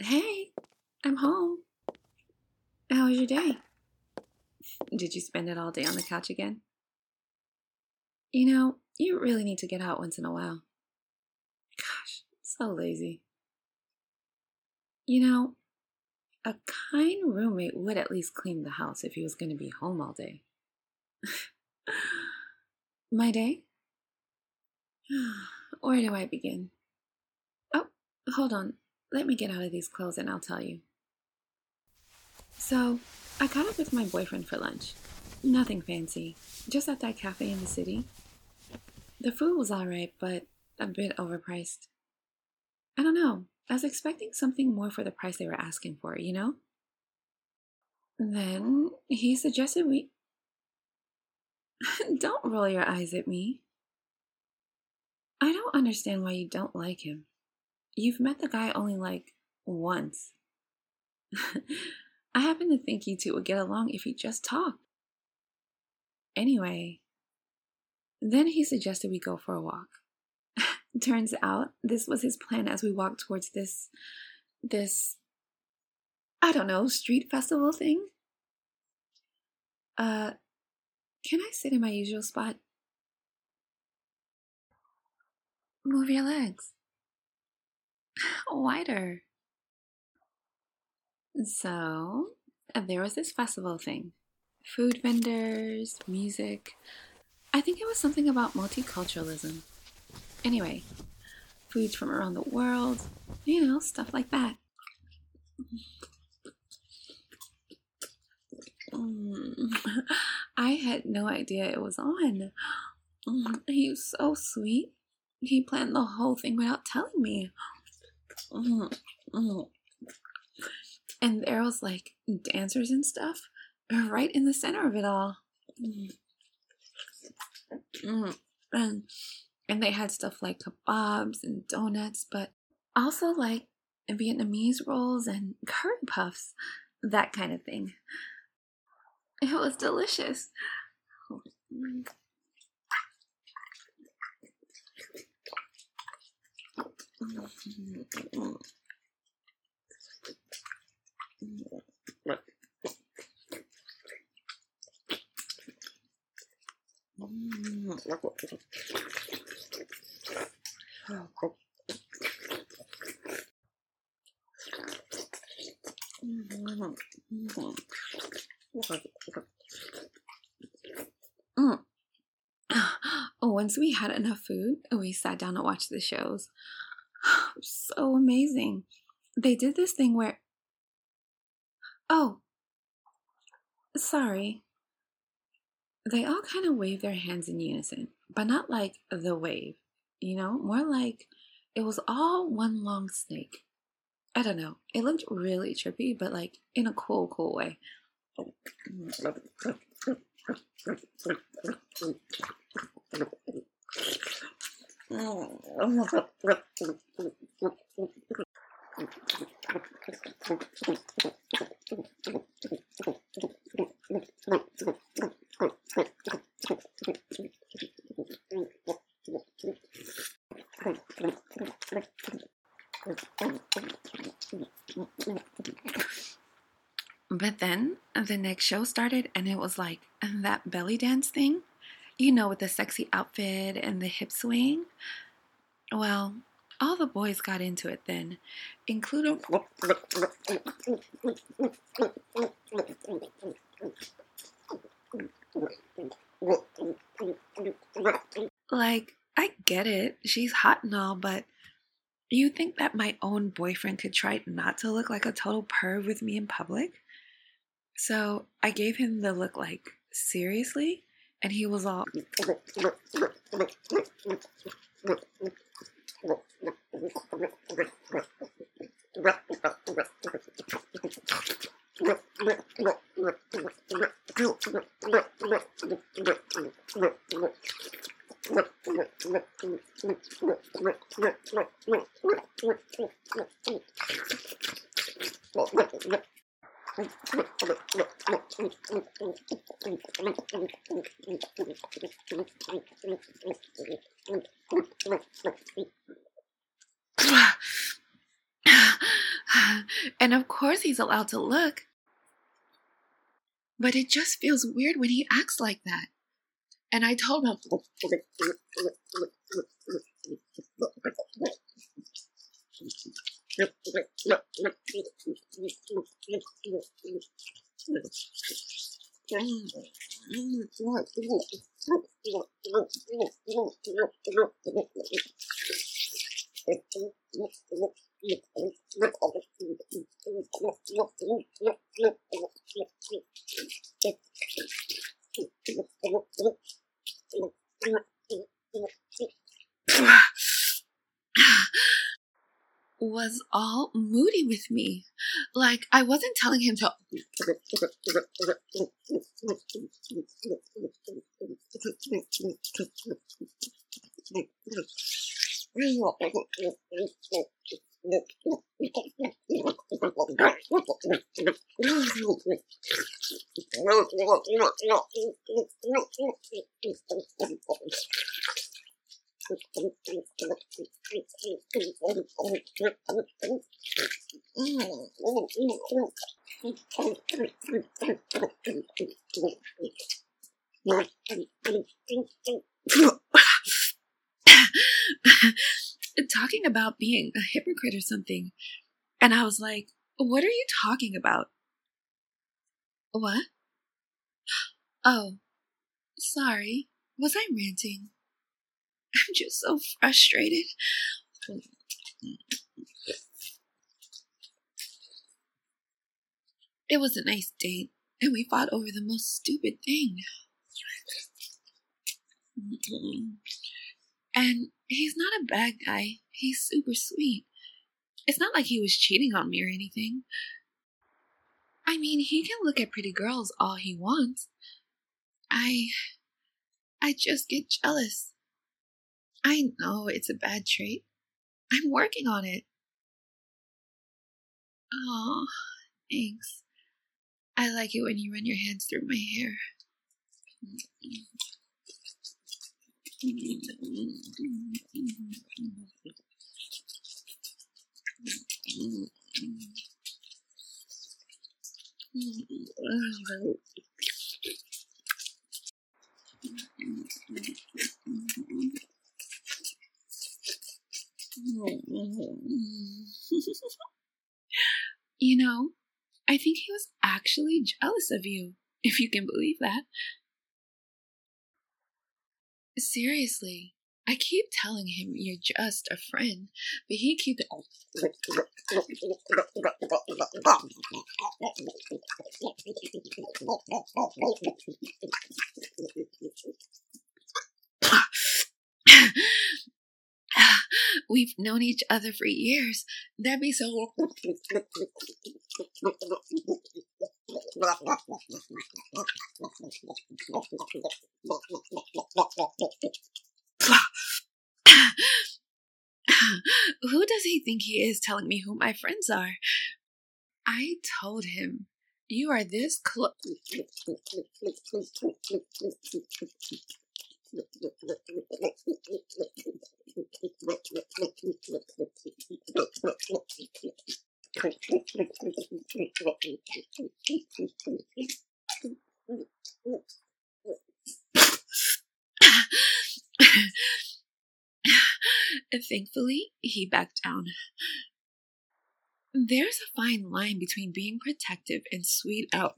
Hey, I'm home. How was your day? Did you spend it all day on the couch again? You really need to get out once in a while. Gosh, so lazy. You know, a kind roommate would at least clean the house if he was going to be home all day. My day? Where do I begin? Oh, hold on. Let me get out of these clothes and I'll tell you. So, I caught up with my boyfriend for lunch. Nothing fancy, just at that cafe in the city. The food was alright, but a bit overpriced. I don't know. I was expecting something more for the price they were asking for, you know? Then he suggested we. Don't roll your eyes at me. I don't understand why you don't like him. You've met the guy only like once. I happen to think you two would get along if you just talked. Anyway, then he suggested we go for a walk. Turns out this was his plan as we walked towards this I don't know, street festival thing. Can I sit in my usual spot? Move your legs. Wider. So, there was this festival thing. Food vendors, music. I think it was something about multiculturalism. Anyway, foods from around the world, stuff like that. I had no idea it was on. He was so sweet. He planned the whole thing without telling me. And there was like dancers and stuff right in the center of it all. And they had stuff like kebabs and donuts, but also like Vietnamese rolls and curry puffs, that kind of thing. It was delicious. Once we had enough food, we sat down to watch the shows. So amazing. They did this thing where. Oh, sorry. They all kind of waved their hands in unison, but not like the wave, more like it was all one long snake. I don't know. It looked really trippy, but like in a cool way. But then the next show started and it was like that belly dance thing, with the sexy outfit and the hip swing. Well, all the boys got into it then, including. Like, I get it, she's hot and all, but you think that my own boyfriend could try not to look like a total perv with me in public? So I gave him the look like, seriously? And he was all. And of course he's allowed to look, but it just feels weird when he acts like that. And I told him, was all moody with me. Like I wasn't telling him to. Talking about being a hypocrite or something. And I was like, what are you talking about? What? Oh, sorry. Was I ranting? I'm just so frustrated. It was a nice date, and we fought over the most stupid thing. And he's not a bad guy. He's super sweet. It's not like he was cheating on me or anything. I mean, he can look at pretty girls all he wants. I just get jealous. I know it's a bad trait. I'm working on it. Oh, thanks. I like it when you run your hands through my hair. You know, I think he was actually jealous of you, if you can believe that. Seriously, I keep telling him you're just a friend, but he keeps. We've known each other for years. That'd be so. Who does he think he is telling me who my friends are? I told him, you are this close. Thankfully, he backed down. There's a fine line between being protective and sweet out.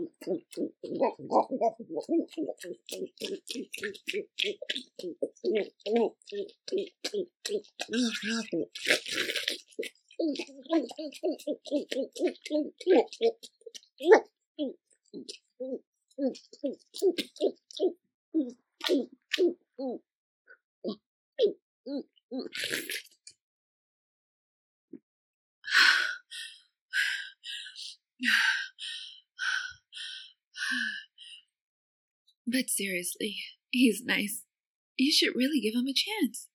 But seriously, he's nice. You should really give him a chance.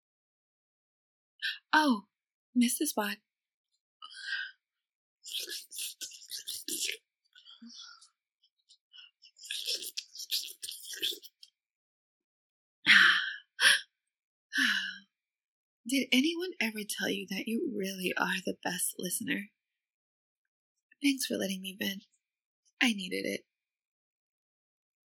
Oh, missed the spot. Did anyone ever tell you that you really are the best listener? Thanks for letting me vent. I needed it.